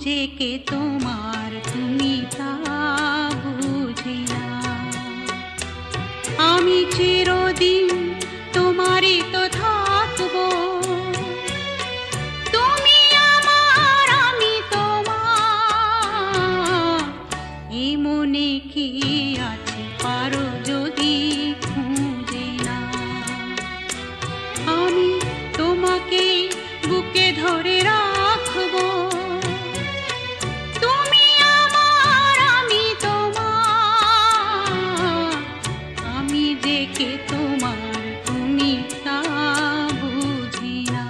যে কে তোমার তুমি তা বুঝি না। আমি চিরদিন তোমারই তো থাকবো, তুমি আমার আমি তোমার। এই মনে কি আছে পারো যদি খুঁজে না। আমি তোমাকে বুকে ধরে রাখবো, তুমি আমার আমি তোমার। আমি যে কে তোমার তুমি তা বুঝি না।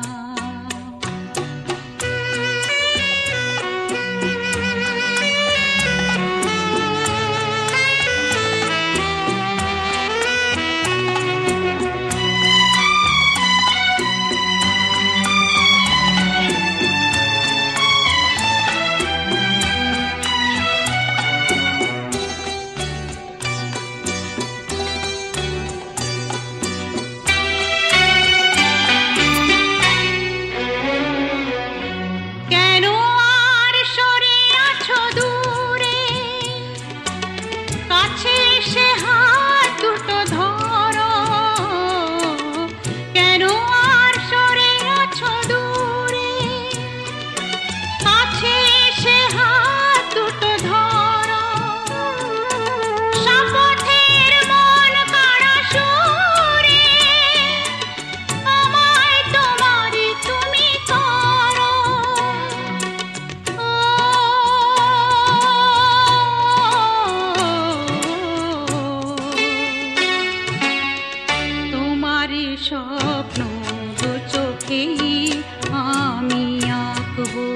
স্বপ্ন দু চোখেই আমি আঁকবো,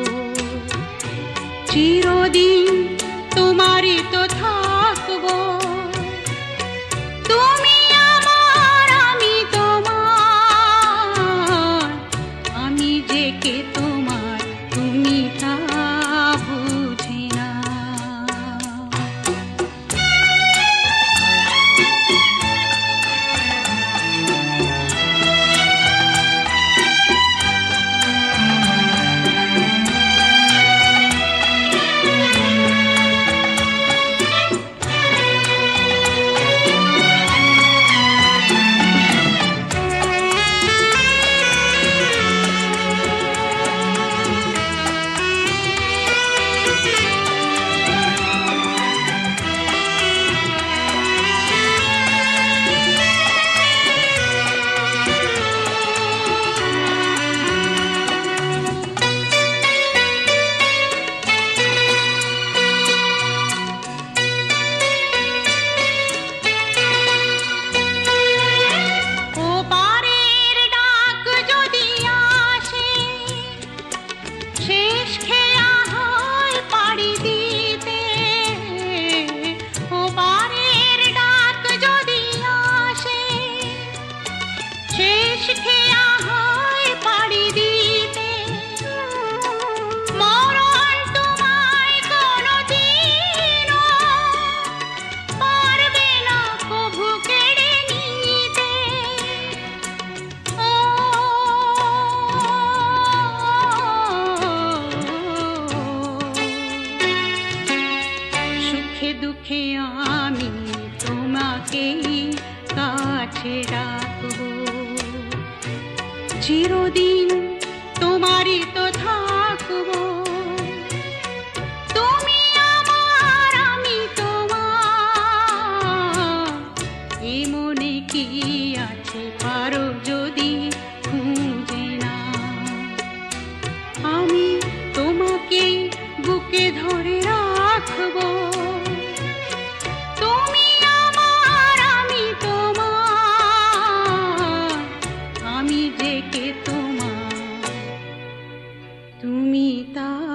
চিরদিন তোমারই তো থাকবো। তুমি আমার আমি তোমার। আমি যে কে তোমার তুমি তা বুঝি না। দুঃখে আমি তোমাকেই কাছে রাখবো, চিরদিন তোমারই তো থাকবো। তুমি আমার আমি তোমার। এই মনে কি আছে পারো যদি খুঁজে না। আমি তোমাকে বুকে ধরে রাখবো, তুমি তা